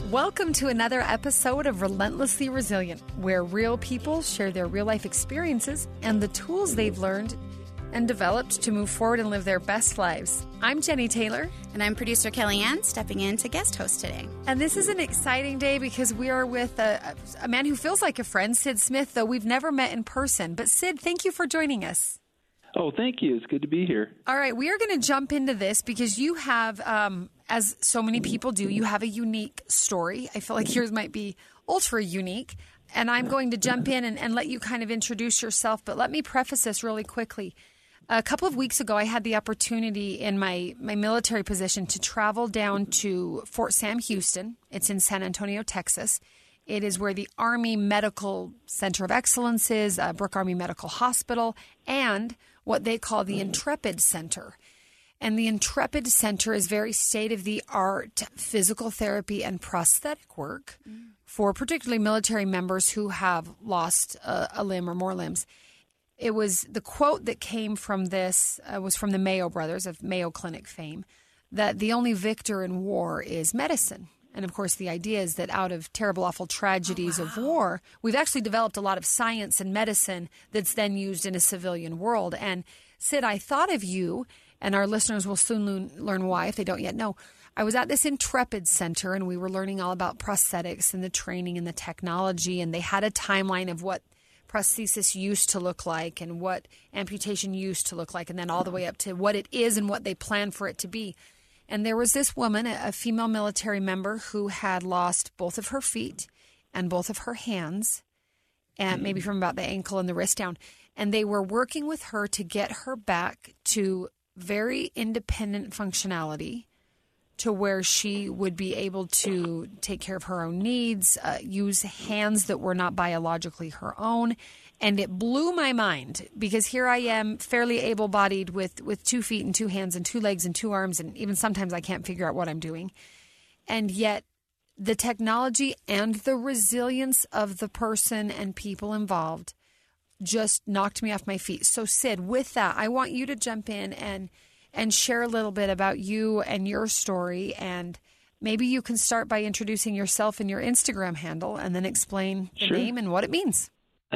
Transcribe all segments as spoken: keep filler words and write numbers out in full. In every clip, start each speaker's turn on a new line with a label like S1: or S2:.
S1: Welcome to another episode of Relentlessly Resilient, where real people share their real-life experiences and the tools they've learned and developed to move forward and live their best lives. I'm Jenny Taylor.
S2: And I'm producer Kellyanne, stepping in to guest host today.
S1: And this is an exciting day because we are with a, a man who feels like a friend, Sid Smith, though we've never met in person. But Sid, thank you for joining us.
S3: Oh, thank you. It's good to be here.
S1: All right, we are going to jump into this because you have, um, as so many people do, you have a unique story. I feel like yours might be ultra unique. And I'm going to jump in and, and let you kind of introduce yourself. But let me preface this really quickly. A couple of weeks ago, I had the opportunity in my, my military position to travel down to Fort Sam Houston. It's in San Antonio, Texas. It is where the Army Medical Center of Excellence is, uh, Brooke Army Medical Hospital, and what they call the Intrepid Center. And the Intrepid Center is very state-of-the-art physical therapy and prosthetic work mm. for particularly military members who have lost a, a limb or more limbs. It was the quote that came from this uh, was from the Mayo brothers of Mayo Clinic fame, that the only victor in war is medicine. And, of course, the idea is that out of terrible, awful tragedies oh, wow. of war, we've actually developed a lot of science and medicine that's then used in a civilian world. And, Sid, I thought of you, and our listeners will soon learn why if they don't yet know. I was at this Intrepid Center, and we were learning all about prosthetics and the training and the technology, and they had a timeline of what prosthesis used to look like and what amputation used to look like, and then all the way up to what it is and what they plan for it to be. And there was this woman, a female military member, who had lost both of her feet and both of her hands, and maybe from about the ankle and the wrist down. And they were working with her to get her back to very independent functionality, to where she would be able to take care of her own needs, uh, use hands that were not biologically her own. And it blew my mind because here I am fairly able-bodied with, with two feet and two hands and two legs and two arms, and even sometimes I can't figure out what I'm doing. And yet the technology and the resilience of the person and people involved just knocked me off my feet. So Sid, with that, I want you to jump in and and share a little bit about you and your story, and maybe you can start by introducing yourself and your Instagram handle and then explain the
S3: sure.
S1: name and what it means.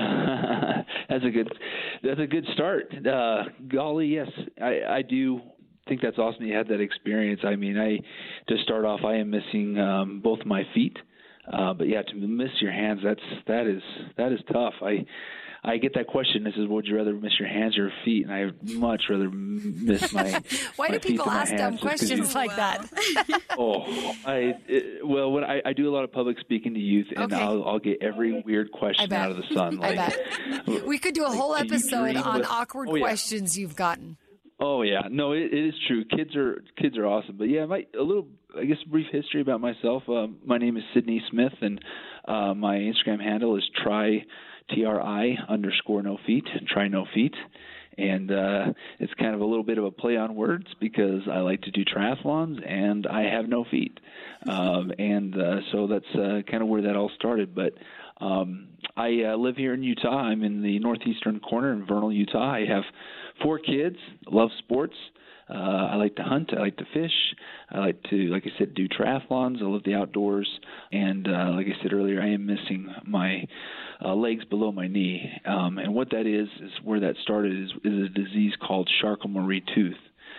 S3: That's a good that's a good start. Uh, golly, yes, I, I do think that's awesome you had that experience. I mean, I to start off, I am missing um, both my feet, uh, but yeah, to miss your hands, that's that is that is tough. I I get that question. This is, would you rather miss your hands or your feet? And I would much rather miss my.
S1: Why
S3: my
S1: do people
S3: feet
S1: ask dumb questions
S3: you,
S1: like wow. that?
S3: oh, I it, well, when I, I do a lot of public speaking to youth, and okay. I'll, I'll get every weird question out of the sun. Like,
S1: I bet. We could do a
S3: like,
S1: whole episode on
S3: with,
S1: awkward
S3: oh, yeah.
S1: questions you've gotten.
S3: Oh yeah, no, it, it is true. Kids are kids are awesome, but yeah, my a little, I guess, brief history about myself. Uh, my name is Sydney Smith, and uh, my Instagram handle is try. T R I underscore no feet, try no feet. And uh, it's kind of a little bit of a play on words because I like to do triathlons and I have no feet. Um, and uh, so that's uh, kind of where that all started. But um, I uh, live here in Utah. I'm in the northeastern corner in Vernal, Utah. I have four kids, love sports. Uh, I like to hunt. I like to fish. I like to, like I said, do triathlons. I love the outdoors. And uh, like I said earlier, I am missing my uh, legs below my knee. Um, and what that is, is where that started, is, is a disease called Charcot-Marie Tooth.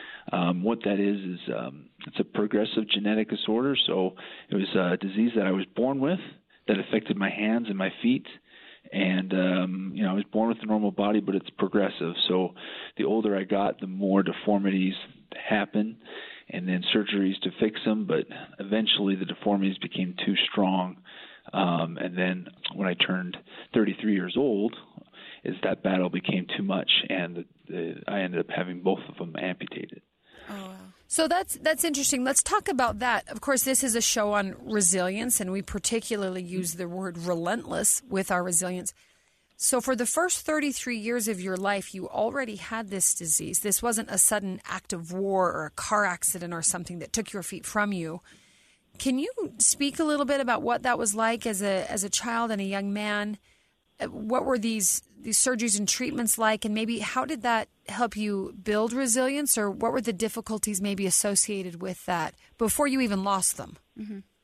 S3: Um, what that is is um, it's a progressive genetic disorder. So it was a disease that I was born with that affected my hands and my feet. And, um, you know, I was born with a normal body, but it's progressive. So the older I got, the more deformities happen, and then surgeries to fix them. But eventually the deformities became too strong. Um, and then when I turned thirty-three years old, is that battle became too much, and the, the, I ended up having both of them amputated.
S1: Oh, wow. So that's that's interesting. Let's talk about that. Of course, this is a show on resilience, and we particularly use the word relentless with our resilience. So for the first thirty-three years of your life, you already had this disease. This wasn't a sudden act of war or a car accident or something that took your feet from you. Can you speak a little bit about what that was like as a as a child and a young man? What were these these surgeries and treatments like, and maybe how did that help you build resilience, or what were the difficulties maybe associated with that before you even lost them?
S3: Mm-hmm.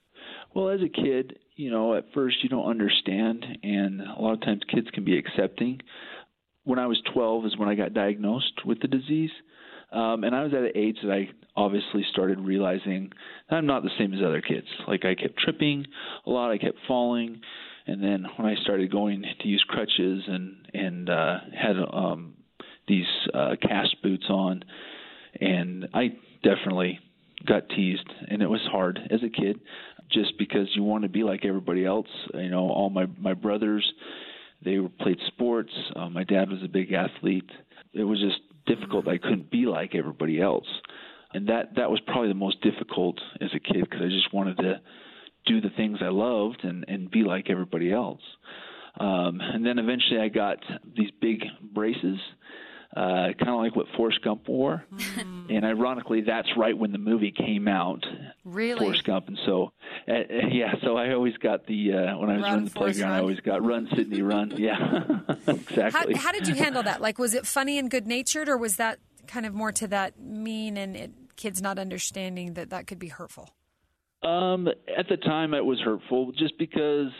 S3: Well, as a kid, you know, at first you don't understand, and a lot of times kids can be accepting. When I was twelve is when I got diagnosed with the disease, um, and I was at an age that I obviously started realizing that I'm not the same as other kids. Like, I kept tripping a lot, I kept falling, and then when I started going to use crutches and, and uh, had um, these uh, cast boots on, and I definitely got teased, and it was hard as a kid just because you want to be like everybody else. You know, all my, my brothers, they played sports. Uh, my dad was a big athlete. It was just difficult. I couldn't be like everybody else. And that, that was probably the most difficult as a kid because I just wanted to do the things I loved and, and be like everybody else. Um, and then eventually I got these big braces, uh, kind of like what Forrest Gump wore. Mm. And ironically, that's right when the movie came out.
S1: Really?
S3: Forrest Gump. And so, uh, yeah, so I always got the, uh, when I was
S1: Run,
S3: running the playground, I always got Run, Sydney, Run. Yeah, exactly.
S1: How, how did you handle that? Like, was it funny and good-natured, or was that kind of more to that mean and it, kids not understanding that that could be hurtful?
S3: Um, at the time, it was hurtful just because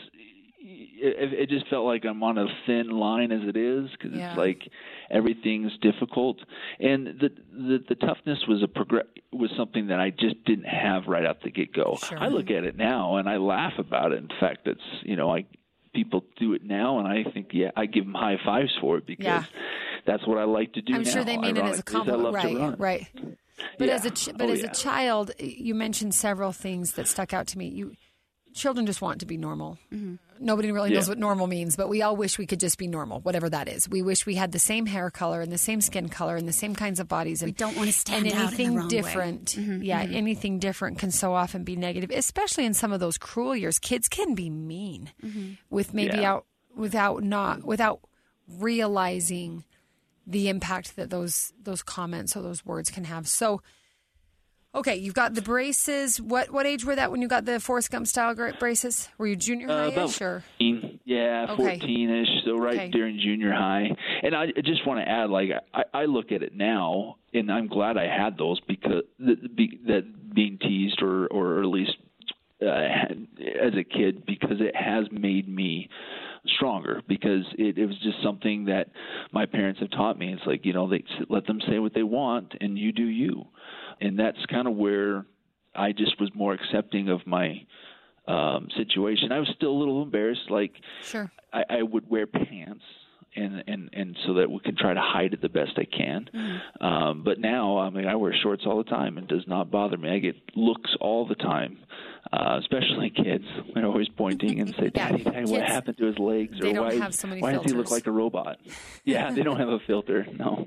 S3: it, it just felt like I'm on a thin line as it is, because yeah. it's like everything's difficult, and the the, the toughness was a progress was something that I just didn't have right out the get go. Sure. I look at it now and I laugh about it. In fact, it's you know I people do it now, and I think yeah I give them high fives for it because yeah. that's what I like to do.
S1: I'm
S3: now.
S1: sure they mean it as a compliment, right? Right. But
S3: yeah.
S1: as a ch- but oh, as yeah. a child, you mentioned several things that stuck out to me. You children just want to be normal. Mm-hmm. Nobody really knows yeah. what normal means, but we all wish we could just be normal, whatever that is. We wish we had the same hair color and the same skin color and the same kinds of bodies. And
S2: we don't want to stand
S1: and
S2: out
S1: anything
S2: in the wrong
S1: different.
S2: way. Mm-hmm.
S1: Yeah,
S2: mm-hmm.
S1: anything different can so often be negative, especially in some of those cruel years. Kids can be mean mm-hmm. with maybe
S3: yeah.
S1: out without not without realizing the impact that those those comments or those words can have. So. Okay, you've got the braces. What what age were that when you got the Forrest Gump style braces? Were you junior high-ish?
S3: Uh, about
S1: or?
S3: fourteen, yeah,
S1: okay.
S3: fourteen-ish, so right
S1: okay.
S3: during junior high. And I just want to add, like, I, I look at it now, and I'm glad I had those because that, that being teased or, or at least uh, as a kid, because it has made me stronger, because it, it was just something that my parents have taught me. It's like, you know, they let them say what they want, and you do you. And that's kind of where I just was more accepting of my um, situation. I was still a little embarrassed. Like,
S1: sure.
S3: I, I would wear pants, and, and, and so that we can try to hide it the best I can. Mm-hmm. Um, but now, I mean, I wear shorts all the time. It does not bother me. I get looks all the time, uh, especially kids. They're always pointing and say, Daddy, Daddy, what happened to his legs?
S1: They
S3: or
S1: don't
S3: why,
S1: have so many
S3: why
S1: filters.
S3: does he look like a robot? Yeah, they don't have a filter, no.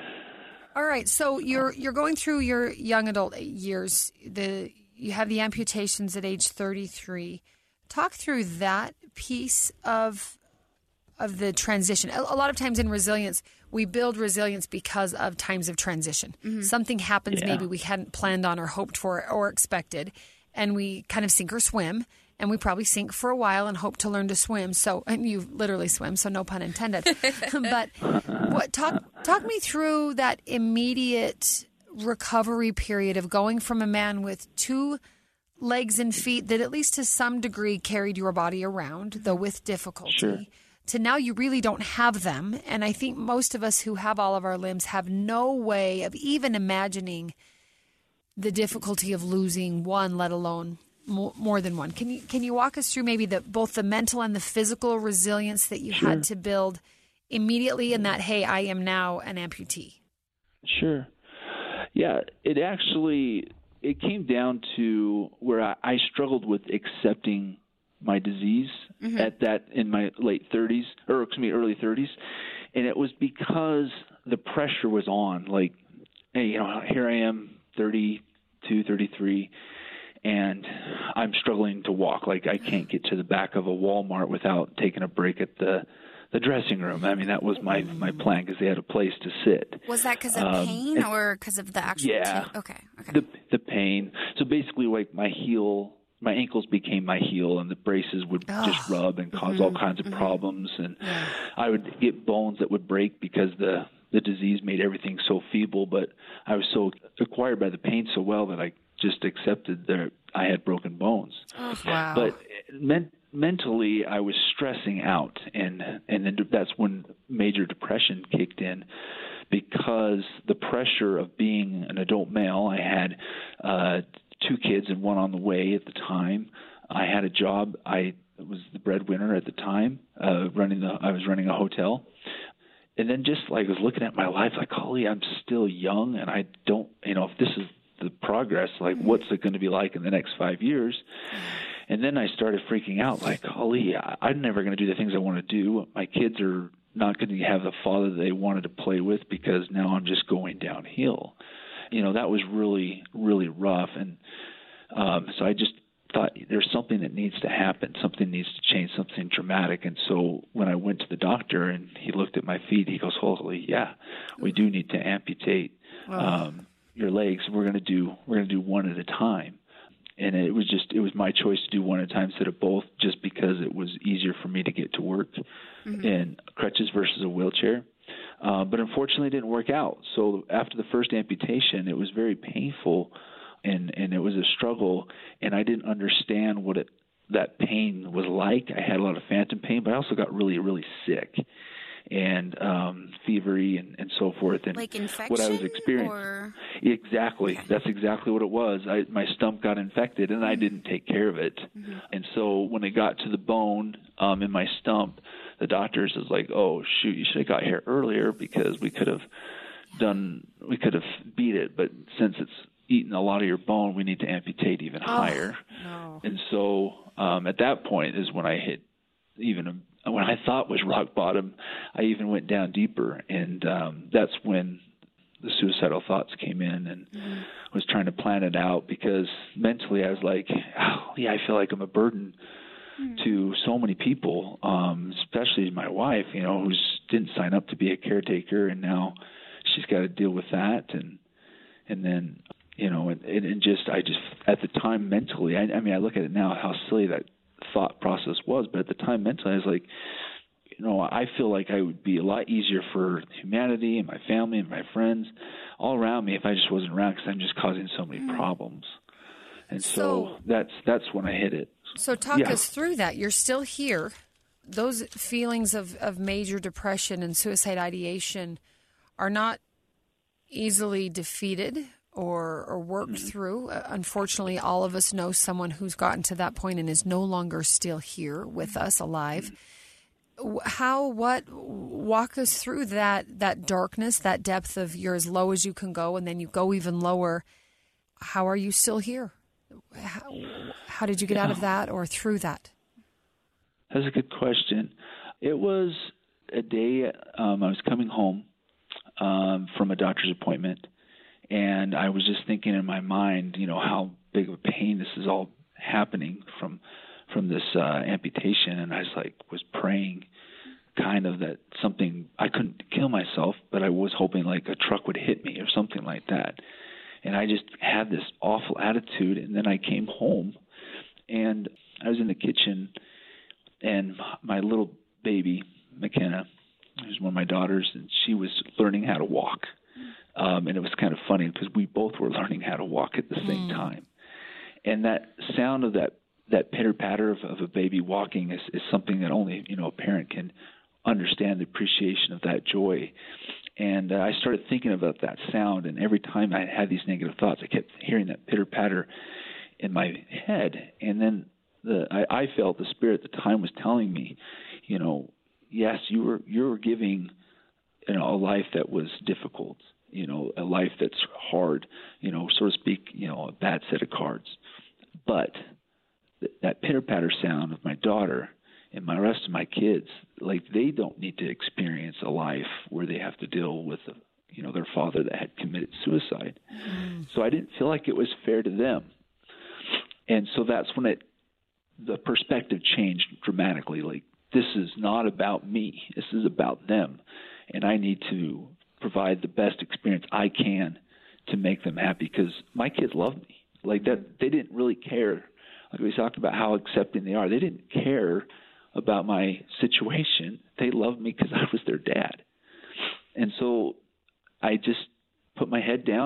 S1: All right, so you're you're going through your young adult years. The you have the amputations at age thirty-three. Talk through that piece of of the transition. A, a lot of times in resilience, we build resilience because of times of transition. Mm-hmm. Something happens yeah. maybe we hadn't planned on or hoped for or expected, and we kind of sink or swim. And we probably sink for a while and hope to learn to swim. So, and you literally swim, so no pun intended. But what talk talk me through that immediate recovery period of going from a man with two legs and feet that at least to some degree carried your body around, though with difficulty,
S3: sure.
S1: to now you really don't have them. And I think most of us who have all of our limbs have no way of even imagining the difficulty of losing one, let alone more than one. Can you can you walk us through maybe the both the mental and the physical resilience that you
S3: sure.
S1: had to build immediately in that, hey, I am now an amputee?
S3: Sure. Yeah, it actually it came down to where I, I struggled with accepting my disease mm-hmm. at that in my late thirties or excuse me early thirties, and it was because the pressure was on. Like, hey, you know, here I am, thirty-two, thirty-three. And I'm struggling to walk. Like, I can't get to the back of a Walmart without taking a break at the, the dressing room. I mean, that was my, my plan because they had a place to sit.
S2: Was that because of
S3: um,
S2: pain
S3: and,
S2: or because of the actual
S3: yeah,
S2: t- okay, okay.
S3: The, the pain. So basically, like, my heel, my ankles became my heel, and the braces would oh. just rub and cause mm-hmm. all kinds of mm-hmm. problems. And yeah. I would get bones that would break because the, the disease made everything so feeble. But I was so acquired by the pain so well that I just accepted that I had broken bones.
S1: Oh, wow.
S3: But men- mentally, I was stressing out, and and then that's when major depression kicked in, because the pressure of being an adult male. I had uh, two kids and one on the way at the time. I had a job. I was the breadwinner at the time. Uh, running the, I was running a hotel. And then just like I was looking at my life, like, holy, I'm still young, and I don't, you know, if this is the progress, like, what's it going to be like in the next five years? And then I started freaking out, like, holy, I'm never going to do the things I want to do. My kids are not going to have the father they wanted to play with because now I'm just going downhill. You know, that was really, really rough. And um, so I just thought there's something that needs to happen, something needs to change, something dramatic. And so when I went to the doctor and he looked at my feet, he goes, holy, yeah, we do need to amputate um, your legs. We're going to do we're going to do one at a time. And it was just it was my choice to do one at a time instead of both, just because it was easier for me to get to work mm-hmm. in crutches versus a wheelchair. Uh, but unfortunately, it didn't work out. So after the first amputation, it was very painful. And, and it was a struggle, and I didn't understand what it, that pain was like. I had a lot of phantom pain, but I also got really, really sick and um, fevery and, and so forth. And
S2: like infection?
S3: What I was experiencing.
S2: Or...
S3: Exactly. Okay. That's exactly what it was. I, my stump got infected, and mm-hmm. I didn't take care of it. Mm-hmm. And so when it got to the bone um, in my stump, the doctors was like, oh, shoot, you should have got here earlier because we could have done, we could have beat it. But since it's eaten a lot of your bone, we need to amputate even
S1: oh,
S3: higher.
S1: No.
S3: And so um, at that point is when I hit even a, when I thought was rock bottom, I even went down deeper. And um, that's when the suicidal thoughts came in, and mm-hmm. was trying to plan it out, because mentally I was like, oh, yeah, I feel like I'm a burden mm-hmm. to so many people, um, especially my wife, you know, who didn't sign up to be a caretaker, and now she's got to deal with that. And and then You know, and, and just, I just, at the time mentally, I, I mean, I look at it now, how silly that thought process was, but at the time mentally, I was like, you know, I feel like I would be a lot easier for humanity and my family and my friends all around me if I just wasn't around, because I'm just causing so many mm. problems. And so, so that's that's when I hit it.
S1: So talk
S3: yeah.
S1: us through that. You're still here. Those feelings of, of major depression and suicide ideation are not easily defeated or or worked mm-hmm. through. Uh, unfortunately, all of us know someone who's gotten to that point and is no longer still here with us, alive. Mm-hmm. How, what, walk us through that that darkness, that depth of you're as low as you can go, and then you go even lower. How are you still here? How, how did you get yeah. out of that or through that?
S3: That's a good question. It was a day um, I was coming home um, from a doctor's appointment, and I was just thinking in my mind, you know, how big of a pain this is all happening from from this uh, amputation. And I was like, was praying kind of that something, I couldn't kill myself, but I was hoping like a truck would hit me or something like that. And I just had this awful attitude. And then I came home, and I was in the kitchen, and my little baby, McKenna, who's one of my daughters, and she was learning how to walk. Um, and it was kind of funny because we both were learning how to walk at the same mm. time. And that sound of that, that pitter-patter of, of a baby walking is, is something that only, you know, a parent can understand, the appreciation of that joy. And uh, I started thinking about that sound, and every time I had these negative thoughts, I kept hearing that pitter-patter in my head. And then the I, I felt the Spirit at the time was telling me, you know, yes, you were you were giving, you know, a life that was difficult, you know, a life that's hard, you know, so to speak, you know, a bad set of cards. But th- that pitter-patter sound of my daughter and my rest of my kids, like, they don't need to experience a life where they have to deal with, you know, their father that had committed suicide. Mm. So I didn't feel like it was fair to them. And so that's when it, the perspective changed dramatically. Like, this is not about me. This is about them. And I need to provide the best experience I can to make them happy, because my kids love me. Like, that, they didn't really care. Like we talked about how accepting they are. They didn't care about my situation. They loved me because I was their dad. And so I just put my head down and,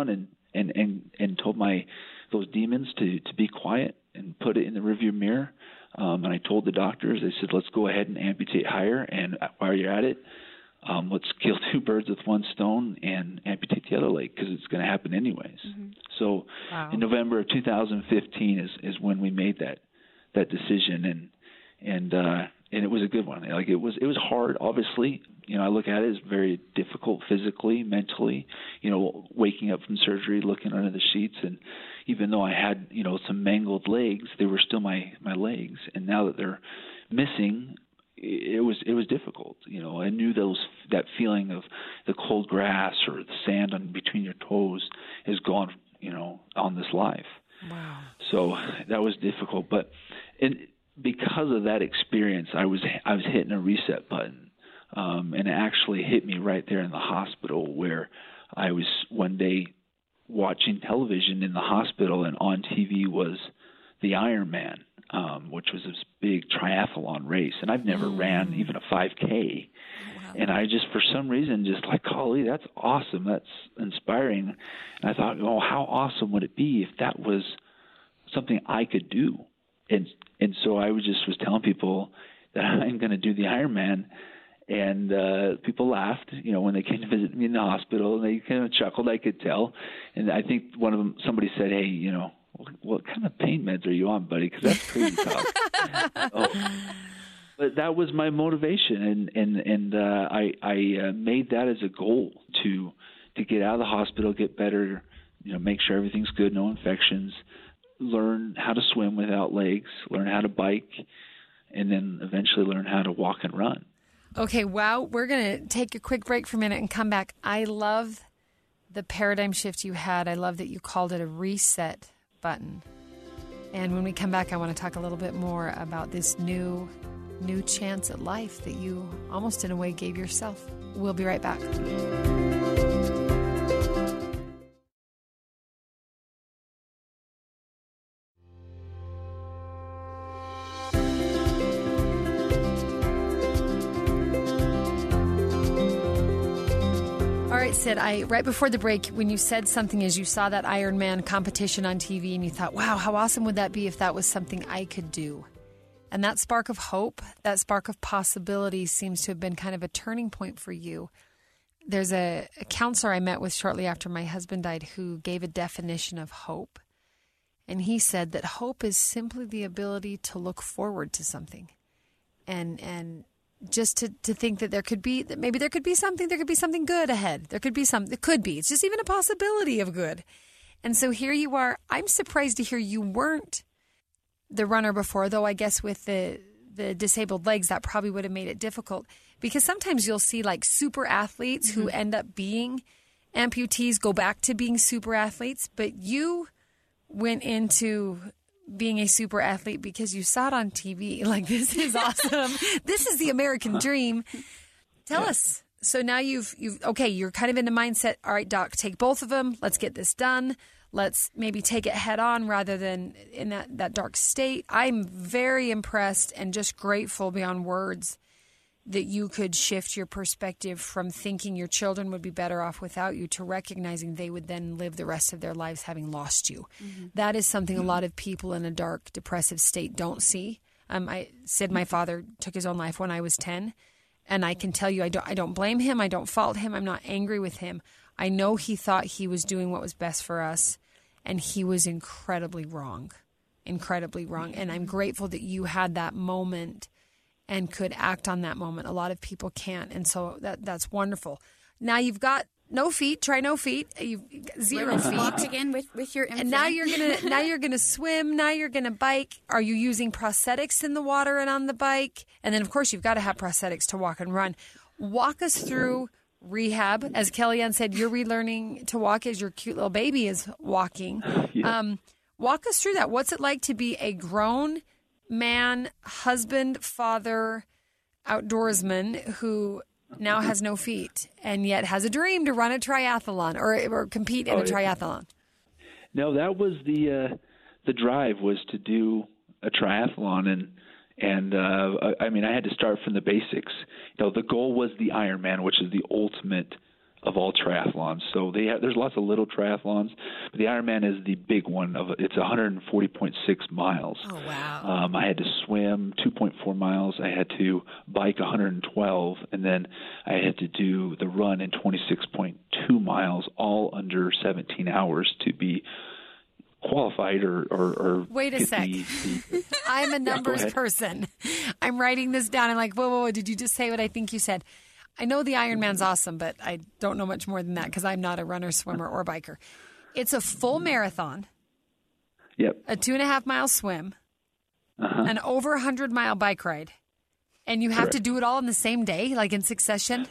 S3: and, and, and told my those demons to, to be quiet and put it in the rearview mirror. Um, and I told the doctors, they said, let's go ahead and amputate higher. And while you're at it, um, let's kill two birds with one stone and amputate the other leg because it's going to happen anyways. Mm-hmm. So wow. in November of two thousand fifteen is, is when we made that that decision. And and uh, and it was a good one. Like it was it was hard, obviously. You know, I look at it as very difficult physically, mentally, you know, waking up from surgery, looking under the sheets. And even though I had, you know, some mangled legs, they were still my, my legs. And now that they're missing, it was it was difficult. You know, I knew those that feeling of the cold grass or the sand on between your toes is gone, you know, on this life.
S1: Wow.
S3: So that was difficult. But and because of that experience, I was I was hitting a reset button. Um, and it actually hit me right there in the hospital where I was one day watching television in the hospital, and on T V was the Ironman, um, which was this big triathlon race. And I've never mm. ran even a five K. Wow. And I just, for some reason, just like, golly, that's awesome. That's inspiring. And I thought, oh, how awesome would it be if that was something I could do? And and so I was just was telling people that I'm going to do the Ironman. And uh, people laughed, you know, when they came to visit me in the hospital, and they kind of chuckled, I could tell. And I think one of them, somebody said, hey, you know, what, what kind of pain meds are you on, buddy? Because that's crazy talk. oh. But that was my motivation, and, and, and uh, I, I uh, made that as a goal to to get out of the hospital, get better, you know, make sure everything's good, no infections, learn how to swim without legs, learn how to bike, and then eventually learn how to walk and run.
S1: Okay, wow. We're going to take a quick break for a minute and come back. I love the paradigm shift you had. I love that you called it a reset button. And when we come back, I want to talk a little bit more about this new, new chance at life that you almost in a way gave yourself. We'll be right back. Sid, I right before the break, when you said something as you saw that Ironman competition on T V and you thought, wow, how awesome would that be if that was something I could do? And that spark of hope, that spark of possibility seems to have been kind of a turning point for you. There's a, a counselor I met with shortly after my husband died who gave a definition of hope. And he said that hope is simply the ability to look forward to something. And and just to, to think that there could be, that maybe there could be something, there could be something good ahead. There could be some, it could be. It's just even a possibility of good. And so here you are. I'm surprised to hear you weren't the runner before, though I guess with the, the disabled legs, that probably would have made it difficult. Because sometimes you'll see like super athletes mm-hmm. who end up being amputees go back to being super athletes. But you went into being a super athlete because you saw it on T V. Like, this is awesome. This is the American dream. Tell yeah. us. So now you've, you've, okay, you're kind of in the mindset, all right, doc, take both of them. Let's get this done. Let's maybe take it head on rather than in that, that dark state. I'm very impressed and just grateful beyond words that you could shift your perspective from thinking your children would be better off without you to recognizing they would then live the rest of their lives having lost you. Mm-hmm. That is something mm-hmm. a lot of people in a dark, depressive state don't see. Um, I said my father took his own life when I was ten, and I can tell you I don't, I don't blame him. I don't fault him. I'm not angry with him. I know he thought he was doing what was best for us, and he was incredibly wrong, incredibly wrong. And I'm grateful that you had that moment and could act on that moment. A lot of people can't, and so that that's wonderful. Now you've got no feet. Try no feet. You've got zero
S2: Learn
S1: feet.
S2: to walk again with, with your infant.
S1: And now you're gonna now you're gonna swim. Now you're gonna bike. Are you using prosthetics in the water and on the bike? And then of course you've got to have prosthetics to walk and run. Walk us through rehab. As Kellyanne said, you're relearning to walk as your cute little baby is walking. Yeah. Um, walk us through that. What's it like to be a grown man, husband, father, outdoorsman who now has no feet and yet has a dream to run a triathlon or, or compete in oh, a triathlon?
S3: No, that was the uh, the drive was to do a triathlon, and and uh, I mean I had to start from the basics. You know, the goal was the Ironman, which is the ultimate of all triathlons. So they have, there's lots of little triathlons, but the Ironman is the big one. Of it's one hundred forty point six miles.
S2: Oh, wow.
S3: Um, I had to swim two point four miles. I had to bike one hundred twelve, and then I had to do the run in twenty-six point two miles, all under seventeen hours to be qualified or, or, or
S1: wait a sec.
S3: The, the,
S1: I'm a numbers
S3: yeah,
S1: person. I'm writing this down. I'm like, whoa, whoa, whoa, did you just say what I think you said? I know the Ironman's awesome, but I don't know much more than that because I'm not a runner, swimmer, or biker. It's a full marathon,
S3: yep,
S1: a two and a half mile swim,
S3: uh-huh.
S1: an over a hundred mile bike ride, and you have
S3: Correct.
S1: to do it all in the same day, like in succession.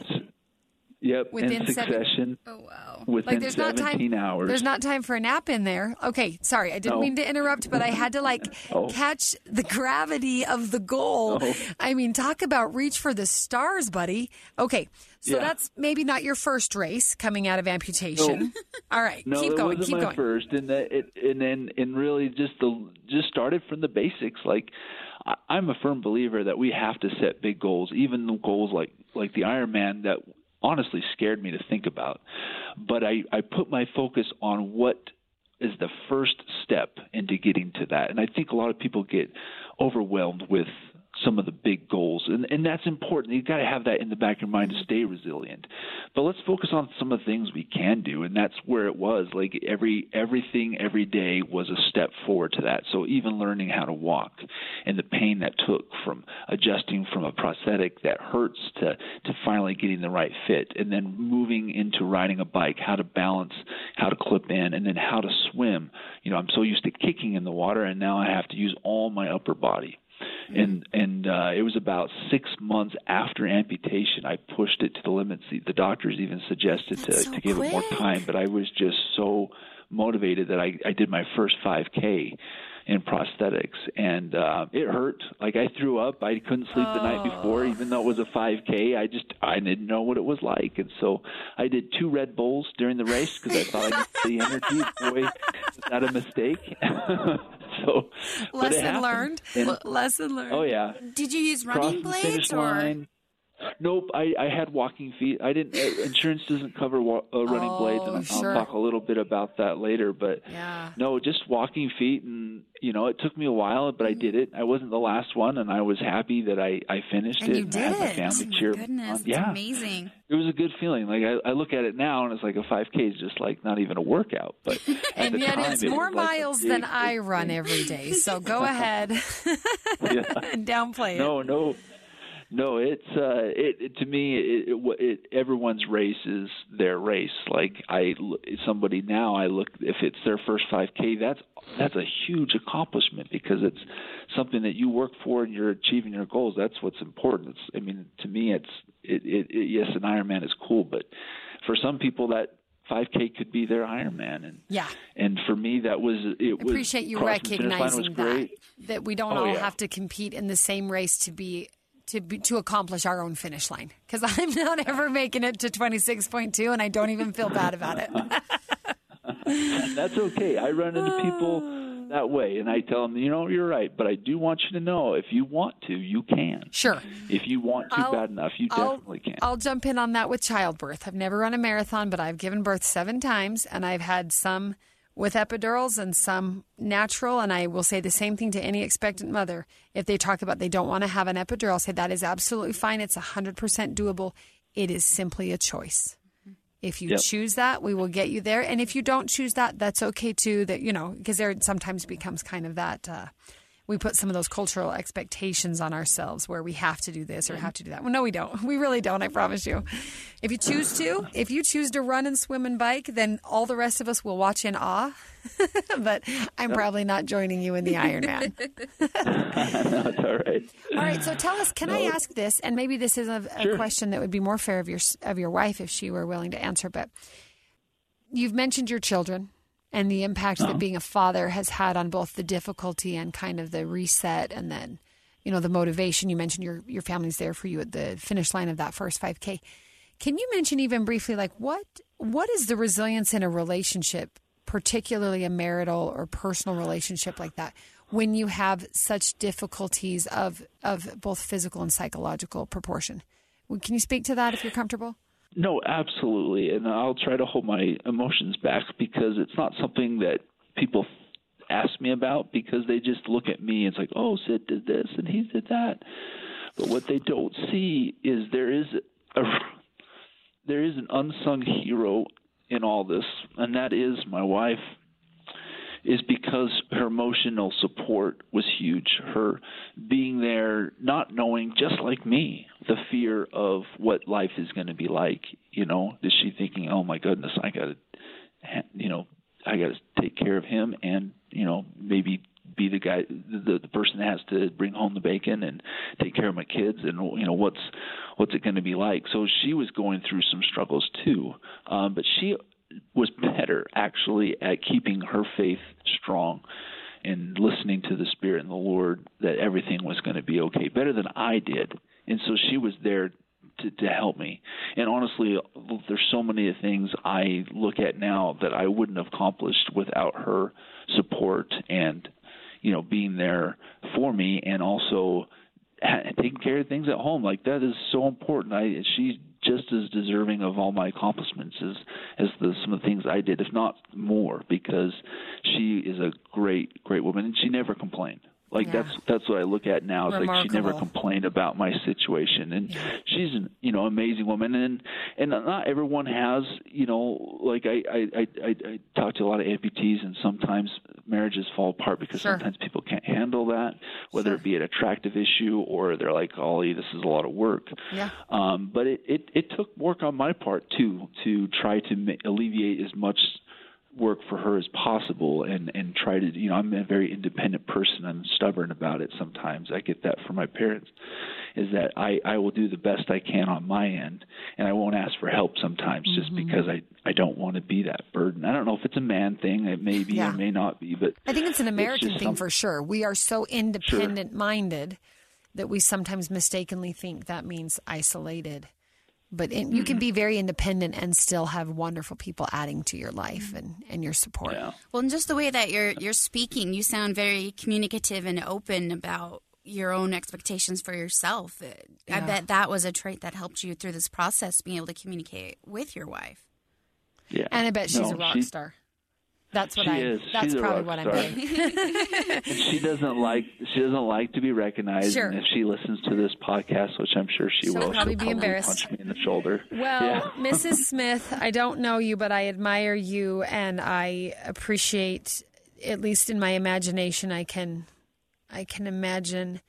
S3: Yep,
S1: Within
S3: in succession.
S2: Seven... Oh, wow.
S3: Within
S1: like there's not
S3: seventeen
S1: time,
S3: hours.
S1: There's not time for a nap in there. Okay, sorry, I didn't
S3: No.
S1: mean to interrupt, but I had to like
S3: Oh.
S1: catch the gravity of the goal.
S3: Oh.
S1: I mean, talk about reach for the stars, buddy. Okay, so
S3: Yeah.
S1: that's maybe not your first race coming out of amputation.
S3: No.
S1: All right,
S3: No,
S1: keep
S3: it
S1: going,
S3: wasn't
S1: keep
S3: my
S1: going.
S3: first, and that it, and then and really just the just started from the basics. Like I, I'm a firm believer that we have to set big goals, even the goals like like the Ironman that honestly scared me to think about. But I, I put my focus on what is the first step into getting to that. And I think a lot of people get overwhelmed with some of the big goals, and, and that's important. You've got to have that in the back of your mind to stay resilient. But let's focus on some of the things we can do, and that's where it was. Like every everything every day was a step forward to that. So even learning how to walk and the pain that took from adjusting from a prosthetic that hurts to, to finally getting the right fit, and then moving into riding a bike, how to balance, how to clip in, and then how to swim. You know, I'm so used to kicking in the water, and now I have to use all my upper body. And and uh, it was about six months after amputation, I pushed it to the limits. The, the doctors even suggested to,
S2: so
S3: to give it more
S2: quick.
S3: time, but I was just so motivated that I, I did my first five K in prosthetics, and uh, it hurt. Like I threw up. I couldn't sleep the night before, even though it was a five K. I just I didn't know what it was like, and so I did two Red Bulls during the race because I thought I needed the energy. Boy, was that a mistake? So but it
S1: Lesson
S3: happened.
S1: learned.
S3: And-
S1: L- Lesson learned.
S3: oh yeah.
S2: Did you use
S3: Crossed
S2: running
S3: the
S2: blades
S3: finish
S2: or?
S3: line. Nope, I, I had walking feet. I didn't. Uh, insurance doesn't cover wa- uh, running
S1: Oh,
S3: blades, and I'll,
S1: sure.
S3: I'll talk a little bit about that later. But
S1: Yeah.
S3: no, just walking feet, and you know, it took me a while, but I did it. I wasn't the last one, and I was happy that I, I finished
S1: And
S3: it.
S1: you
S3: and I had
S1: did
S3: my
S1: it.
S3: family
S2: Oh, my
S3: cheer.
S2: goodness,
S3: on.
S2: it's
S3: Yeah,
S2: amazing.
S3: it was a good feeling. Like I, I look at it now, and it's like a five K is just like not even a workout. But at
S1: And
S3: the
S1: yet
S3: time,
S1: it's
S3: it
S1: more
S3: was like a
S1: miles
S3: big,
S1: than
S3: big
S1: I run
S3: thing.
S1: every day. So go ahead
S3: Yeah.
S1: and downplay it.
S3: No, no, no. It's uh, it, it to me. It, it, it everyone's race is their race. Like I, somebody now, I look if it's their first five K. That's that's a huge accomplishment because it's something that you work for and you're achieving your goals. That's what's important. It's, I mean, to me, it's it, it, it. Yes, an Ironman is cool, but for some people that five K could be their Ironman, and
S1: Yeah.
S3: and for me that was it.
S1: I
S3: Was
S1: appreciate you
S3: crossing the finish line was
S1: recognizing that
S3: great.
S1: that we don't
S3: Oh,
S1: all
S3: yeah.
S1: have to compete in the same race to be to be, to accomplish our own finish line. Because I'm not ever making it to twenty-six point two, and I don't even feel bad about it.
S3: That's okay. I run into people that way, and I tell them, you know, you're right, but I do want you to know if you want to, you can.
S1: Sure.
S3: If you want to
S1: I'll-
S3: bad enough, you
S1: I'll,
S3: definitely can.
S1: I'll jump in on that with childbirth. I've never run a marathon, but I've given birth seven times, and I've had some with epidurals and some natural. And I will say the same thing to any expectant mother. If they talk about they don't want to have an epidural, I'll say that is absolutely fine. It's one hundred percent doable. It is simply a choice. If you
S3: Yep.
S1: choose that, we will get you there. And if you don't choose that, that's okay too. That, you know, because there sometimes becomes kind of that, uh, we put some of those cultural expectations on ourselves where we have to do this or have to do that. Well, no, we don't. We really don't, I promise you. If you choose to, if you choose to run and swim and bike, then all the rest of us will watch in awe. But I'm probably not joining you in the Ironman.
S3: No, it's all right.
S1: All right, so tell us, can I
S3: No.
S1: ask this? And maybe this is a, a
S3: Sure.
S1: question that would be more fair of your of your wife if she were willing to answer. But you've mentioned your children and the impact
S3: Uh-huh.
S1: that being a father has had on both the difficulty and kind of the reset, and then, you know, the motivation. You mentioned your your family's there for you at the finish line of that first five K. Can you mention even briefly, like what what is the resilience in a relationship, particularly a marital or personal relationship like that, when you have such difficulties of of both physical and psychological proportion? Can you speak to that if you're comfortable?
S3: No, absolutely. And I'll try to hold my emotions back because it's not something that people ask me about because they just look at me and it's like, oh, Sid did this and he did that. But what they don't see is there is a, there is an unsung hero in all this, and that is my wife. Is because her emotional support was huge. Her being there, not knowing, just like me, the fear of what life is going to be like. You know, is she thinking, "Oh my goodness, I got to, you know, I got to take care of him, and you know, maybe be the guy, the the person that has to bring home the bacon and take care of my kids, and you know, what's what's it going to be like?" So she was going through some struggles too, um, but she was better actually at keeping her faith strong and listening to the Spirit and the Lord that everything was going to be okay, better than I did. And so she was there to, to help me. And honestly, there's so many things I look at now that I wouldn't have accomplished without her support and, you know, being there for me and also taking care of things at home. Like that is so important. I she's just as deserving of all my accomplishments as, as the, some of the things I did, if not more, because she is a great, great woman, and she never complained. Like yeah. that's that's what I look at now. It's
S1: Remarkable.
S3: Like she never complained about my situation, and yeah. she's an you know amazing woman. And and not everyone has you know like I I, I, I talk to a lot of amputees, and sometimes marriages fall apart because
S1: sure.
S3: sometimes people can't handle that, whether
S1: sure.
S3: it be an attractive issue or they're like, "Ollie, this is a lot of work."
S1: Yeah.
S3: Um, but it, it it took work on my part too to try to ma- alleviate as much work for her as possible and, and try to, you know, I'm a very independent person. I'm stubborn about it sometimes. I get that from my parents, is that I, I will do the best I can on my end, and I won't ask for help sometimes mm-hmm. just because I, I don't want to be that burden. I don't know if it's a man thing. It may be
S1: yeah.
S3: or may not be. But
S1: I think it's an American
S3: it's
S1: thing
S3: some,
S1: for sure. We are so independent-minded sure. that we sometimes mistakenly think that means isolated. But in, you can be very independent and still have wonderful people adding to your life and, and your support.
S3: Yeah.
S2: Well, and just the way that you're you're speaking, you sound very communicative and open about your own expectations for yourself. Yeah. I bet that was a trait that helped you through this process, being able to communicate with your wife.
S3: Yeah.
S1: And I bet she's
S3: no,
S1: a rock
S3: she,
S1: star. That's what
S3: she
S1: I.
S3: Is.
S1: That's
S3: She's
S1: probably
S3: a rock
S1: what
S3: star.
S1: I'm doing.
S3: And she doesn't like. She doesn't like to be recognized.
S1: Sure.
S3: And if she listens to this podcast, which I'm sure she
S1: She'll
S3: will,
S1: probably
S3: she'll
S1: be
S3: probably
S1: embarrassed.
S3: punch me in the shoulder.
S1: Well,
S3: yeah.
S1: Missus Smith, I don't know you, but I admire you, and I appreciate, at least in my imagination, I can, I can imagine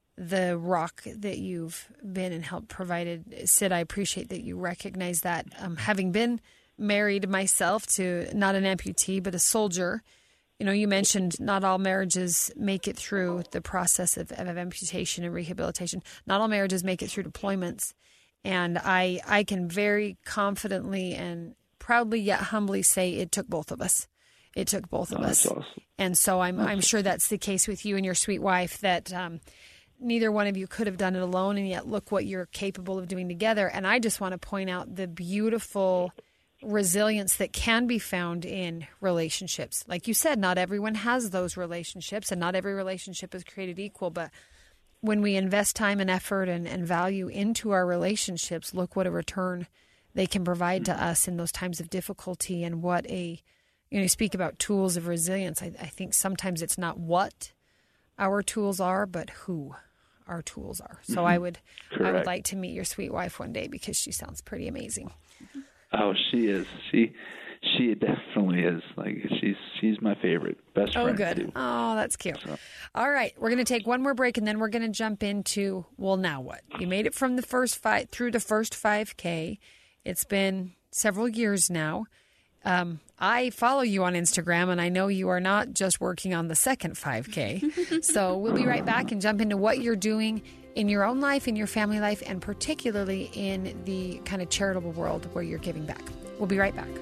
S1: the rock that you've been and helped provided. Sid, I appreciate that you recognize that. Um, having been married myself to not an amputee, but a soldier. You know, you mentioned not all marriages make it through the process of, of amputation and rehabilitation. Not all marriages make it through deployments. And I, I can very confidently and proudly yet humbly say it took both of us. It took both of
S3: oh,
S1: us.
S3: That's awesome.
S1: And so I'm, I'm sure that's the case with you and your sweet wife, that um, neither one of you could have done it alone. And yet look what you're capable of doing together. And I just want to point out the beautiful resilience that can be found in relationships. Like you said, not everyone has those relationships, and not every relationship is created equal. But when we invest time and effort and, and value into our relationships, look what a return they can provide to us in those times of difficulty. And what a, you know, you speak about tools of resilience. I, I think sometimes it's not what our tools are, but who our tools are. So mm-hmm. I would,
S3: Correct.
S1: I would like to meet your sweet wife one day, because she sounds pretty amazing.
S3: Oh, she is. She she definitely is. Like she's she's my favorite, best
S1: oh,
S3: friend.
S1: Oh, good.
S3: Too.
S1: Oh, that's cute.
S3: So.
S1: All right, we're going to take one more break, and then we're going to jump into, well, now what? You made it from the first five through the first five K. It's been several years now. Um, I follow you on Instagram, and I know you are not just working on the second five K. So we'll be right back and jump into what you're doing in your own life, in your family life, and particularly in the kind of charitable world where you're giving back. We'll be right back.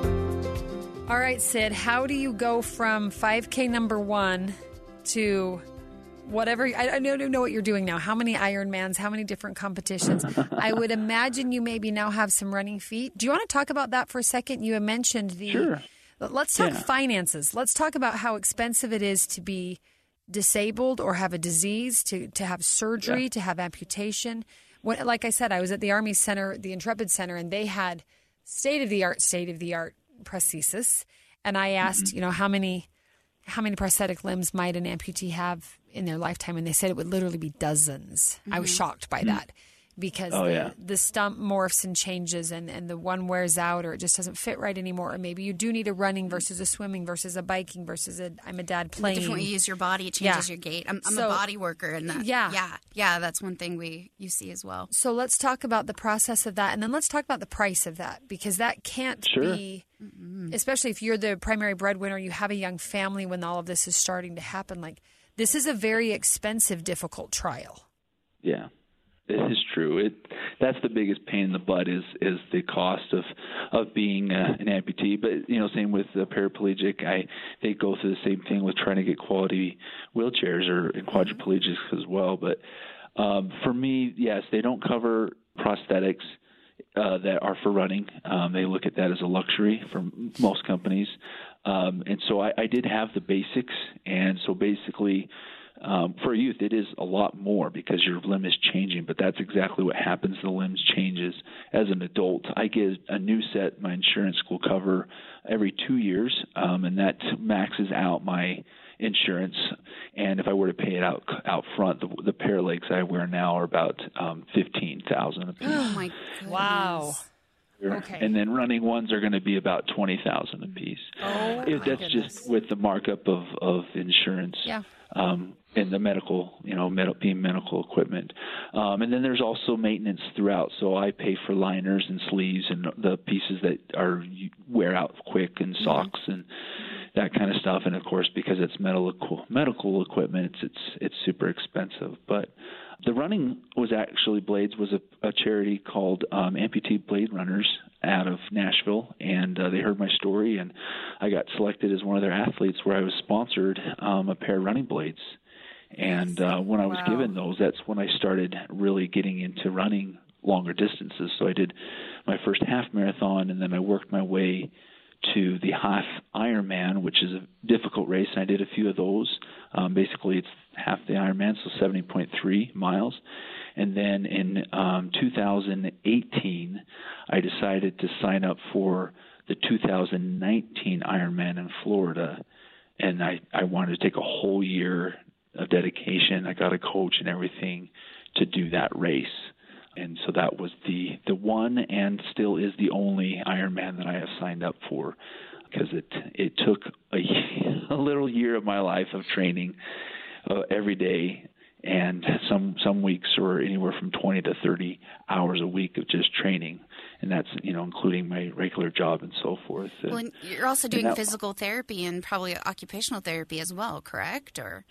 S1: All right, Sid, how do you go from five K number one to whatever. I, I don't even know what you're doing now. How many Ironmans, how many different competitions? I would imagine you maybe now have some running feet. Do you want to talk about that for a second? You had mentioned the,
S3: sure.
S1: Let's talk
S3: Yeah.
S1: finances. Let's talk about how expensive it is to be disabled or have a disease, to, to have surgery,
S3: Yeah.
S1: to have amputation. When, like I said, I was at the Army Center, the Intrepid Center, and they had state-of-the-art, state-of-the-art prosthesis. And I asked, mm-hmm. you know, how many how many prosthetic limbs might an amputee have in their lifetime? And they said it would literally be dozens. Mm-hmm. I was shocked by mm-hmm. that because
S3: oh,
S1: the,
S3: yeah.
S1: the stump morphs and changes and, and the one wears out or it just doesn't fit right anymore. Or maybe you do need a running versus a swimming versus a biking versus a I'm a dad playing.
S2: The different way you use your body, it changes
S1: yeah.
S2: your gait. I'm, I'm
S1: so,
S2: a body worker and that,
S1: yeah.
S2: yeah, yeah, that's one thing we you see as well.
S1: So let's talk about the process of that and then let's talk about the price of that because that can't
S3: sure.
S1: be, especially if you're the primary breadwinner, you have a young family when all of this is starting to happen. Like this is a very expensive, difficult trial.
S3: Yeah. It is true. It that's the biggest pain in the butt is is the cost of of being uh, an amputee. But you know, same with the paraplegic. I they go through the same thing with trying to get quality wheelchairs or and quadriplegics as well. But um, for me, yes, they don't cover prosthetics uh, that are for running. Um, they look at that as a luxury for most companies. Um, and so I, I did have the basics, and so basically. Um, for a youth, it is a lot more because your limb is changing, but that's exactly what happens. The limbs changes as an adult. I get a new set my insurance will cover every two years, um, and that maxes out my insurance. And if I were to pay it out out front, the, the pair of legs I wear now are about um, fifteen thousand dollars a piece.
S2: Oh, my goodness.
S1: Wow. Okay.
S3: And then running ones are going to be about twenty thousand dollars a piece.
S1: Oh,
S3: if
S1: my
S3: that's
S1: goodness.
S3: just with the markup of, of insurance.
S1: Yeah.
S3: Um, and the medical, you know, med- being medical equipment. Um, and then there's also maintenance throughout. So I pay for liners and sleeves and the pieces that are wear out quick and socks mm-hmm. and that kind of stuff. And of course, because it's medical medical equipment, it's it's, it's super expensive. But the running was actually Blades was a, a charity called um, Amputee Blade Runners out of Nashville, and uh, they heard my story, and I got selected as one of their athletes where I was sponsored um, a pair of running blades. And uh, when I was
S1: wow.
S3: given those, that's when I started really getting into running longer distances. So I did my first half marathon, and then I worked my way to the half Ironman, which is a difficult race, and I did a few of those. Um, basically, it's half the Ironman, so seventy point three miles. And then in um, two thousand eighteen, I decided to sign up for the two thousand nineteen Ironman in Florida, and I, I wanted to take a whole year of dedication. I got a coach and everything to do that race. And so that was the, the one and still is the only Ironman that I have signed up for because it it took a, a little year of my life of training uh, every day, and some some weeks or anywhere from twenty to thirty hours a week of just training. And that's, you know, including my regular job and so forth.
S2: Well, and you're also doing
S3: that,
S2: physical therapy and probably occupational therapy as well, correct? Or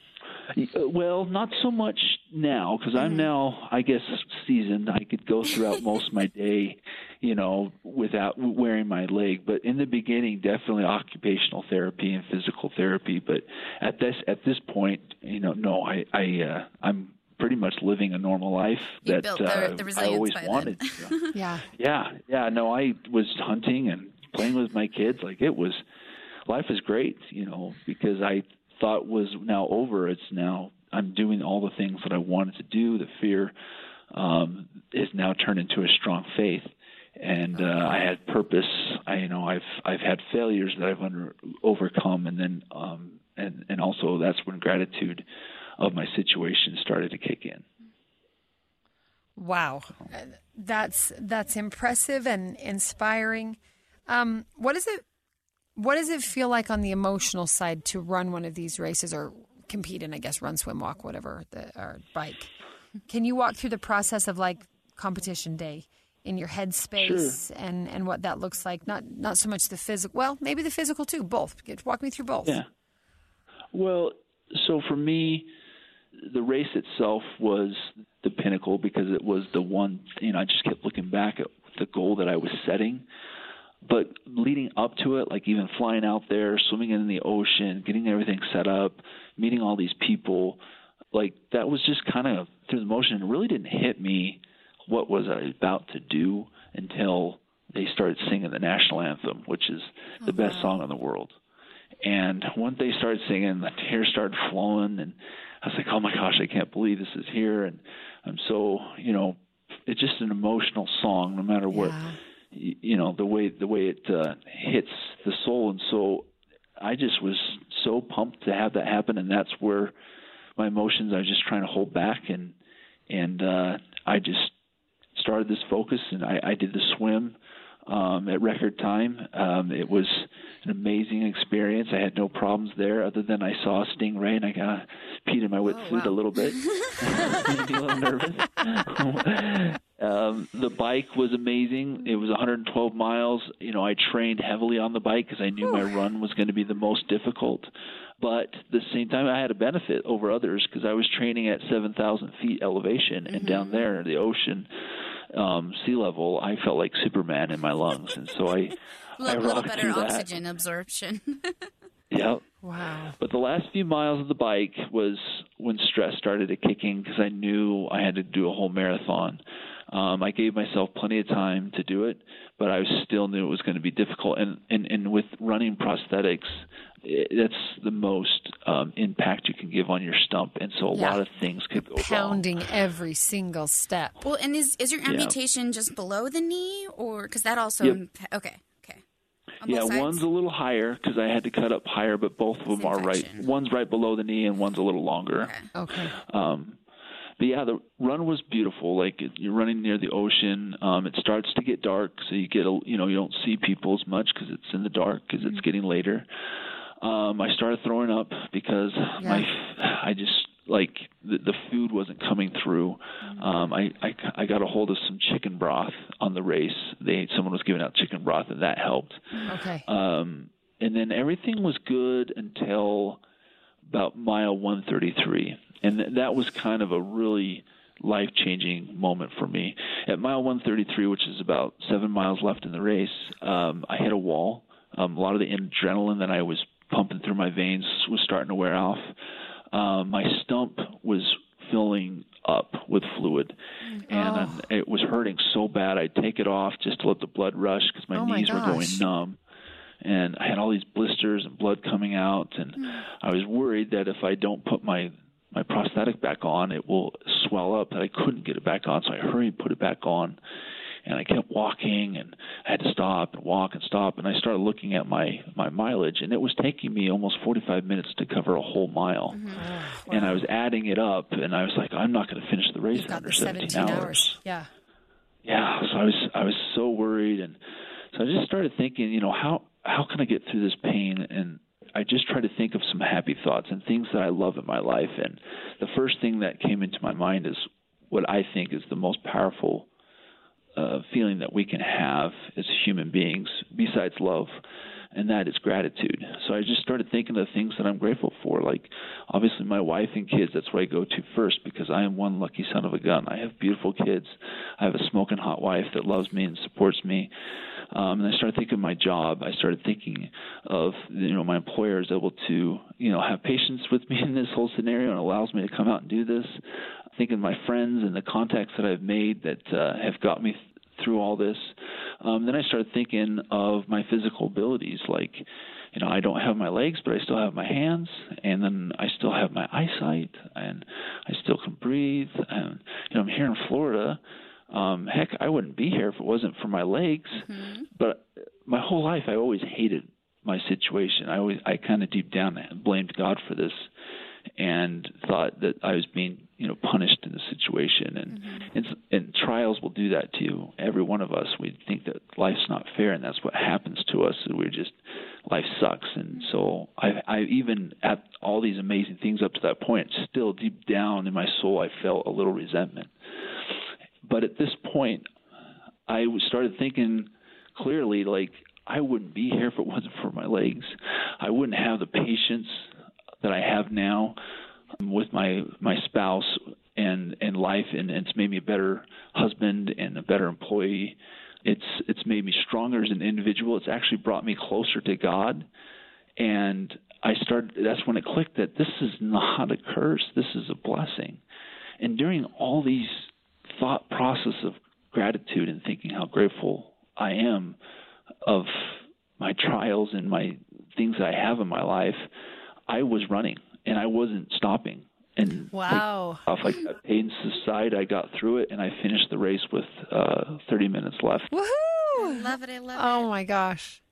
S3: well, not so much now because mm-hmm. I'm now, I guess, seasoned. I could go throughout most of my day, you know, without wearing my leg. But in the beginning, definitely occupational therapy and physical therapy. But at this at this point, you know, no, I, I uh, I'm pretty much living a normal life
S2: you
S3: that
S2: built the,
S3: uh,
S2: the
S3: I always
S2: by
S3: wanted.
S2: Then.
S1: yeah,
S3: yeah, yeah. No, I was hunting and playing with my kids. Like it was, life is great, you know, because I thought was now over. It's now I'm doing all the things that I wanted to do. The fear um, is now turned into a strong faith, and uh, I had purpose. I, you know, I've I've had failures that I've under, overcome, and then um, and and also that's when gratitude of my situation started to kick in.
S1: Wow, that's that's impressive and inspiring. Um, what is it? What does it feel like on the emotional side to run one of these races or compete in, I guess, run, swim, walk, whatever, the, or bike? Can you walk through the process of like competition day in your headspace
S3: sure.
S1: and, and what that looks like? Not not so much the physical, well, maybe the physical too, both. Walk me through both.
S3: Yeah. Well, so for me, the race itself was the pinnacle because it was the one, you know, I just kept looking back at the goal that I was setting. But leading up to it, like even flying out there, swimming in the ocean, getting everything set up, meeting all these people, like that was just kind of through the motion. It really didn't hit me what was I about to do until they started singing the national anthem, which is the best song in the world. And once they started singing, the tears started flowing, and I was like, oh my gosh, I can't believe this is here. And I'm so, you know, it's just an emotional song, no matter what, yeah. you know, the way the way it uh, hits the soul. And so I just was so pumped to have that happen, and that's where my emotions I was just trying to hold back, and and uh, I just started this focus, and I, I did the swim um, at record time. Um, it was an amazing experience. I had no problems there, other than I saw a stingray, and I kind of peed in my wetsuit oh, wow. a little bit. Made me a little nervous. um, the bike was amazing. It was one hundred twelve miles. You know, I trained heavily on the bike because I knew my run was going to be the most difficult. But at the same time, I had a benefit over others because I was training at seven thousand feet elevation, and mm-hmm. down there in the ocean, um, sea level, I felt like Superman in my lungs, and so I,
S2: a
S3: I
S2: little
S3: rocked
S2: better
S3: through
S2: oxygen
S3: that.
S2: absorption.
S3: Yeah.
S1: Wow.
S3: But the last few miles of the bike was when stress started to kick in because I knew I had to do a whole marathon. Um, I gave myself plenty of time to do it, but I still knew it was going to be difficult. And, and, and with running prosthetics, it, that's the most um, impact you can give on your stump. And so a yeah. lot of things could
S1: You're
S3: go
S1: pounding
S3: wrong.
S1: every single step.
S2: Well, and is, is your amputation yeah. just below the knee? Or because that also
S3: yep.
S2: – okay. On
S3: yeah, one's a little higher because I had to cut up higher, but both of them Same are section. right. One's right below the knee, and one's a little longer.
S1: Okay. okay.
S3: Um, but yeah, the run was beautiful. Like you're running near the ocean. Um, it starts to get dark, so you get a, you know you don't see people as much because it's in the dark because mm-hmm. it's getting later. Um, I started throwing up because yeah. my I just like the, the food wasn't coming through. Um, I, I I got a hold of some chicken broth on the race. They someone was giving out chicken broth, and that helped.
S1: Okay.
S3: Um, and then everything was good until about mile one thirty-three, and th- that was kind of a really life-changing moment for me. At mile one thirty-three, which is about seven miles left in the race, um, I hit a wall. Um, a lot of the adrenaline that I was pumping through my veins was starting to wear off. Um, my stump was filling up with fluid, and oh. it was hurting so bad I'd take it off just to let the blood rush because my
S1: oh
S3: knees
S1: my
S3: were going numb. And I had all these blisters and blood coming out, and mm. I was worried that if I don't put my, my prosthetic back on, it will swell up, that I couldn't get it back on, so I hurried put it back on. And I kept walking, and I had to stop and walk and stop. And I started looking at my, my mileage, and it was taking me almost forty-five minutes to cover a whole mile. Mm-hmm. Oh, wow. And I was adding it up, and I was like, I'm not going to finish the race
S1: You've
S3: in under
S1: got the
S3: seventeen,
S1: seventeen
S3: hours.
S1: hours. Yeah.
S3: Yeah. So I was I was so worried, and so I just started thinking, you know, how how can I get through this pain? And I just tried to think of some happy thoughts and things that I love in my life. And the first thing that came into my mind is what I think is the most powerful Uh, feeling that we can have as human beings besides love, and that is gratitude. So I just started thinking of things that I'm grateful for, like obviously my wife and kids. That's where I go to first because I am one lucky son of a gun. I have beautiful kids. I have a smoking hot wife that loves me and supports me. Um, and I started thinking of my job. I started thinking of, you know, my employer is able to, you know, have patience with me in this whole scenario and allows me to come out and do this. Thinking of my friends and the contacts that I've made that uh, have got me th- through all this. Um, then I started thinking of my physical abilities, like, you know, I don't have my legs, but I still have my hands, and then I still have my eyesight, and I still can breathe. And, you know, I'm here in Florida. Um, heck, I wouldn't be here if it wasn't for my legs. Mm-hmm. But my whole life, I always hated my situation. I always, I kind of deep down blamed God for this, and thought that I was being, you know, punished in the situation. And, mm-hmm. and and trials will do that to you. Every one of us, we think that life's not fair, and that's what happens to us. And we're just, life sucks. And so I, I even at all these amazing things up to that point, still deep down in my soul, I felt a little resentment. But at this point, I started thinking clearly, like, I wouldn't be here if it wasn't for my legs. I wouldn't have the patience that I have now with my my spouse and, and life, and it's made me a better husband and a better employee. It's it's made me stronger as an individual. It's actually brought me closer to God, and I started, that's when it clicked that this is not a curse. This is a blessing. And during all these thought process of gratitude and thinking how grateful I am of my trials and my things I have in my life, I was running and I wasn't stopping. And
S1: wow.
S3: Like, off, I got paid aside, I got through it, and I finished the race with uh, thirty minutes left.
S1: Woohoo!
S2: I love it. I love
S1: oh,
S2: it.
S1: Oh, my gosh.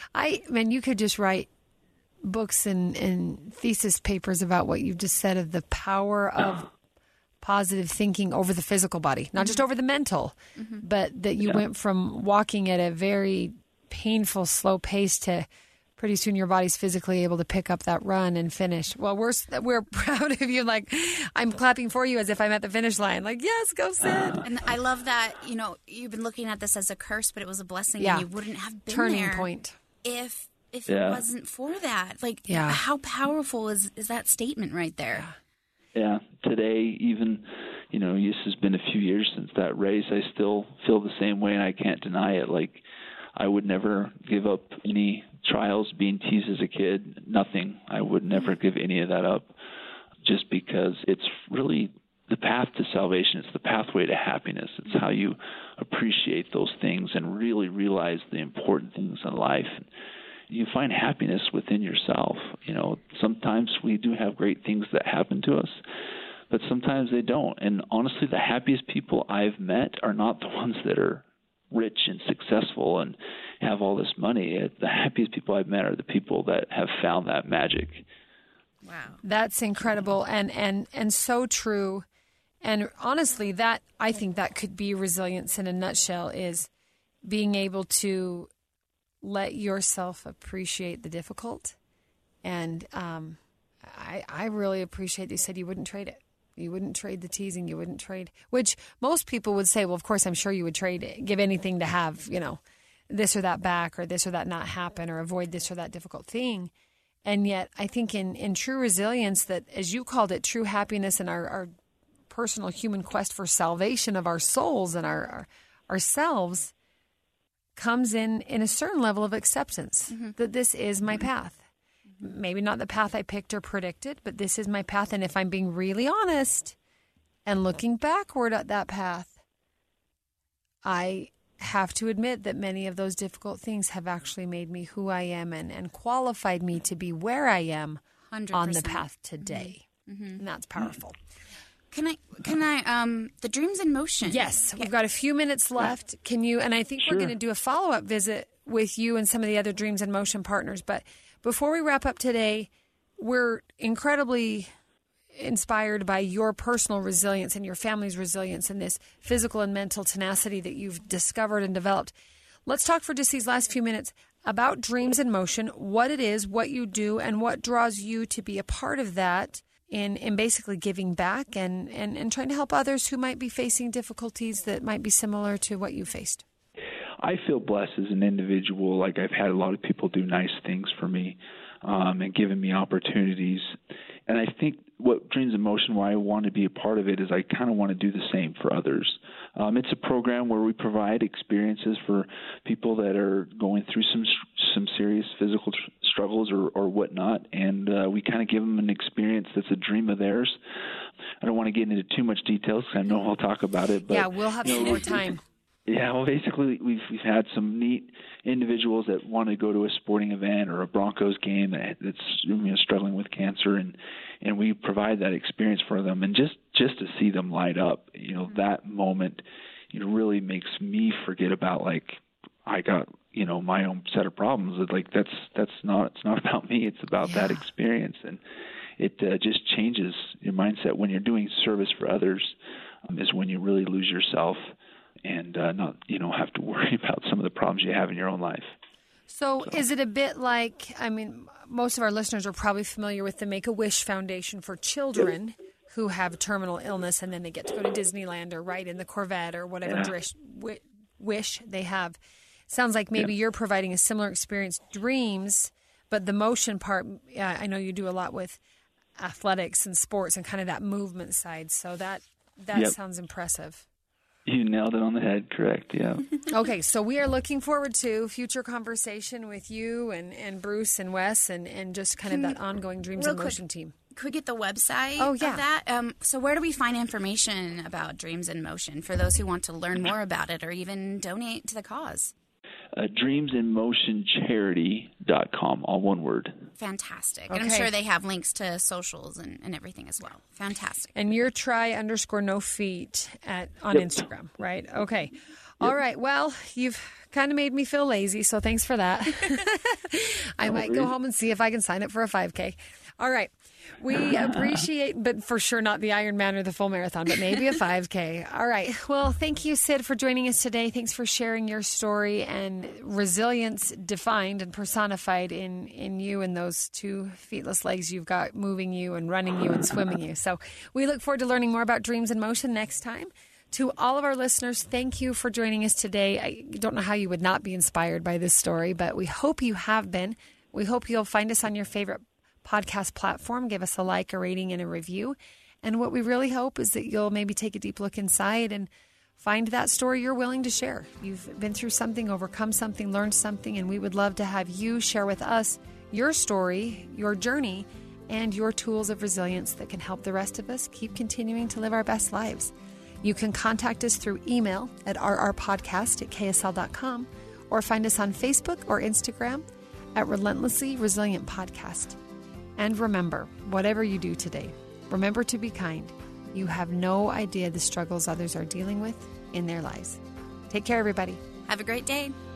S1: I man, you could just write books and, and thesis papers about what you've just said of the power of positive thinking over the physical body, not mm-hmm. just over the mental, mm-hmm. but that you yeah. went from walking at a very painful, slow pace to pretty soon your body's physically able to pick up that run and finish. Well, we're we're proud of you. Like, I'm clapping for you as if I'm at the finish line. Like, yes, go Sid.
S2: And I love that, you know, you've been looking at this as a curse, but it was a blessing,
S1: yeah.
S2: and you wouldn't have been
S1: Turning
S2: there
S1: point.
S2: if if
S3: yeah.
S2: it wasn't for that. Like,
S1: yeah.
S2: how powerful is, is that statement right there?
S3: Yeah. Today, even, you know, this has been a few years since that race. I still feel the same way, and I can't deny it. Like, I would never give up any trials, being teased as a kid, nothing. I would never give any of that up just because it's really the path to salvation. It's the pathway to happiness. It's how you appreciate those things and really realize the important things in life. You find happiness within yourself. You know, sometimes we do have great things that happen to us, but sometimes they don't. And honestly, the happiest people I've met are not the ones that are rich and successful and have all this money. The happiest people I've met are the people that have found that magic.
S1: Wow. That's incredible and, and, and so true. And honestly, that I think that could be resilience in a nutshell, is being able to let yourself appreciate the difficult. And um, I, I really appreciate that you said you wouldn't trade it. You wouldn't trade the teasing. You wouldn't trade, which most people would say, well, of course, I'm sure you would trade it, give anything to have, you know, this or that back, or this or that not happen, or avoid this or that difficult thing. And yet I think in, in true resilience, that, as you called it, true happiness and our, our personal human quest for salvation of our souls and our, our ourselves comes in, in a certain level of acceptance, mm-hmm. that this is my path. Maybe not the path I picked or predicted, but this is my path. And if I'm being really honest and looking backward at that path, I have to admit that many of those difficult things have actually made me who I am and, and qualified me to be where I am one hundred percent on the path today. Mm-hmm. And that's powerful.
S2: Can I, can I, um, the Dreams in Motion?
S1: Yes. We've got a few minutes left. Can you, and I think sure. we're going to do a follow-up visit with you and some of the other Dreams in Motion partners, but before we wrap up today, we're incredibly inspired by your personal resilience and your family's resilience and this physical and mental tenacity that you've discovered and developed. Let's talk for just these last few minutes about Dreams in Motion, what it is, what you do, and what draws you to be a part of that in, in basically giving back and, and, and trying to help others who might be facing difficulties that might be similar to what you faced.
S3: I feel blessed as an individual. Like, I've had a lot of people do nice things for me um, and given me opportunities. And I think what Dreams in Motion, why I want to be a part of it, is I kind of want to do the same for others. Um, it's a program where we provide experiences for people that are going through some some serious physical tr- struggles or, or whatnot, and uh, we kind of give them an experience that's a dream of theirs. I don't want to get into too much details because I know I'll talk about it. But,
S1: yeah, we'll have some more time.
S3: Yeah, well, basically, we've we've had some neat individuals that want to go to a sporting event or a Broncos game that's, you know, struggling with cancer, and and we provide that experience for them, and just, just to see them light up, you know, that moment, you know, really makes me forget about, like, I got, you know, my own set of problems. It's like that's that's not it's not about me. It's about yeah. that experience, and it uh, just changes your mindset when you're doing service for others. Um, is when you really lose yourself and uh, not, you know, have to worry about some of the problems you have in your own life.
S1: So, so is it a bit like, I mean, most of our listeners are probably familiar with the Make-A-Wish Foundation for children yep. who have terminal illness, and then they get to go to Disneyland or ride in the Corvette or whatever yeah. wish, wish they have. Sounds like maybe yeah. you're providing a similar experience, Dreams, but the motion part, uh, I know you do a lot with athletics and sports and kind of that movement side. So that, that yep. sounds impressive.
S3: You nailed it on the head. Correct. Yeah.
S1: Okay, so we are looking forward to future conversation with you and, and Bruce and Wes and, and just kind of that ongoing Dreams in Motion team.
S2: Could we get the website
S1: oh, yeah.
S2: of that? Um, so where do we find information about Dreams in Motion for those who want to learn more about it or even donate to the cause?
S3: Uh, dreams in motion charity dot com, all one word.
S2: Fantastic.
S1: Okay.
S2: And I'm sure they have links to socials and, and everything as well. Fantastic.
S1: And you're try underscore no feet at on
S3: Yep.
S1: Instagram, right? Okay. Yep. All right. Well, you've kind of made me feel lazy, so thanks for that. I
S3: No
S1: might
S3: worries.
S1: go home and see if I can sign up for a five K. All right. We appreciate, but for sure not the Ironman or the full marathon, but maybe a five K. All right. Well, thank you, Sid, for joining us today. Thanks for sharing your story and resilience defined and personified in, in you and those two feetless legs you've got moving you and running you and swimming you. So we look forward to learning more about Dreams in Motion next time. To all of our listeners, thank you for joining us today. I don't know how you would not be inspired by this story, but we hope you have been. We hope you'll find us on your favorite podcast platform. Give us a like, a rating, and a review. And what we really hope is that you'll maybe take a deep look inside and find that story you're willing to share. You've been through something, overcome something, learned something, and we would love to have you share with us your story, your journey, and your tools of resilience that can help the rest of us keep continuing to live our best lives. You can contact us through email at r r podcast at k s l dot com or find us on Facebook or Instagram at Relentlessly Resilient Podcast. And remember, whatever you do today, remember to be kind. You have no idea the struggles others are dealing with in their lives. Take care, everybody.
S2: Have a great day.